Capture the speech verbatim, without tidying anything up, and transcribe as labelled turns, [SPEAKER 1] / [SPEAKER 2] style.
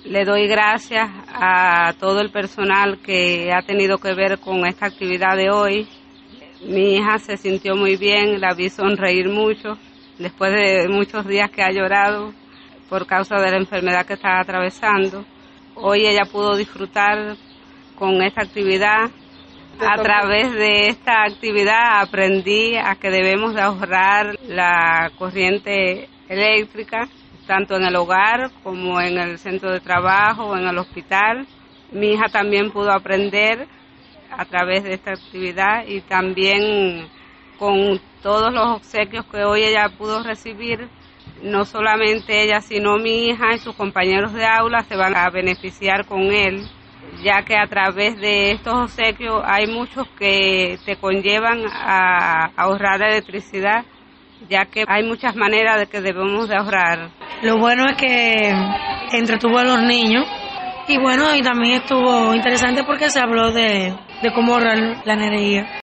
[SPEAKER 1] Le doy gracias a todo el personal que ha tenido que ver con esta actividad de hoy. Mi hija se sintió muy bien, la vi sonreír mucho después de muchos días que ha llorado por causa de la enfermedad que está atravesando. Hoy ella pudo disfrutar con esta actividad. A través de esta actividad aprendí a que debemos de ahorrar la corriente eléctrica, tanto en el hogar como en el centro de trabajo o en el hospital. Mi hija también pudo aprender a través de esta actividad y también con todos los obsequios que hoy ella pudo recibir, no solamente ella, sino mi hija y sus compañeros de aula se van a beneficiar con él, ya que a través de estos obsequios hay muchos que te conllevan a ahorrar electricidad, ya que hay muchas maneras de que debemos de ahorrar.
[SPEAKER 2] Lo bueno es que entretuvo a los niños y bueno, y también estuvo interesante porque se habló de, de cómo ahorrar la energía.